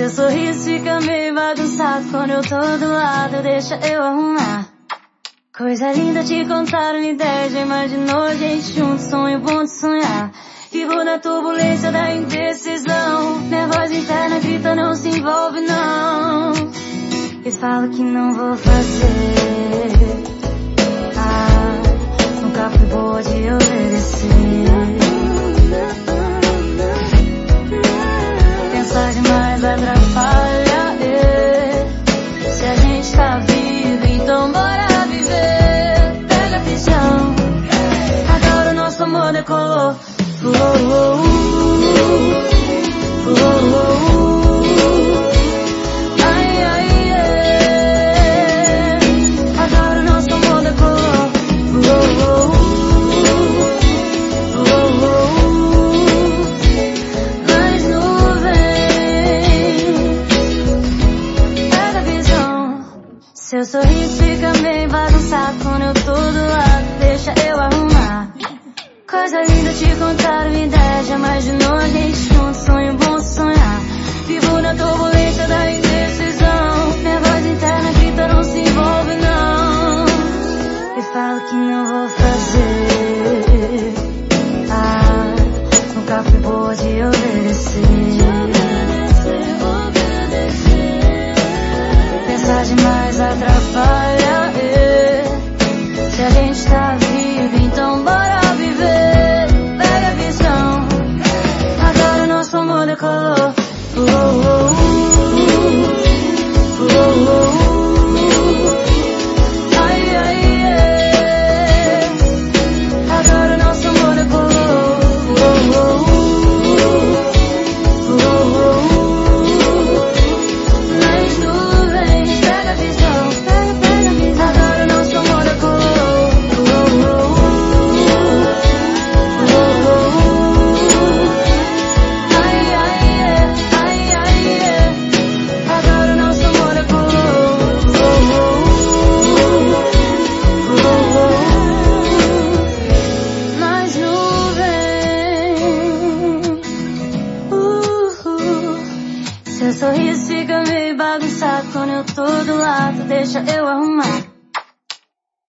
Seu sorriso fica meio bagunçado quando eu tô do lado, deixa eu arrumar. Coisa linda te contar uma ideia, já imaginou a gente junto, sonho bom de sonhar. Vivo na turbulência da indecisão, minha voz interna grita não se envolve não. E falo que não vou fazer, nunca fui boa de obedecer. Pensar demais atrapalha, se a gente tá vivo, então bora viver. Pega a visão, agora o nosso amor decolou. Ai, ai, agora o nosso amor decolou. Nas nuvens, pega a visão. Seu sorriso fica meio bagunçado quando eu tô do lado, deixa eu arrumar. Coisa linda te contar uma ideia, já imaginou a gente junto, sonho bom de sonhar. Vivo na turbulência da indecisão, minha voz interna grita não se envolve não. E falo que não vou fazer, nunca fui boa de obedecer. Pensar demais atrapalha, se a gente tá vivo, então bora viver. Pega a visão, agora o nosso amor decolou. Ai, ai, agora o nosso amor decolou. Nas nuvens, pega a visão, agora o nosso amor decolou. Ai, ai, agora o nosso amor decolou. Nas nuvens, seu sorriso fica meio bagunçado quando eu tô do lado, deixa eu arrumar.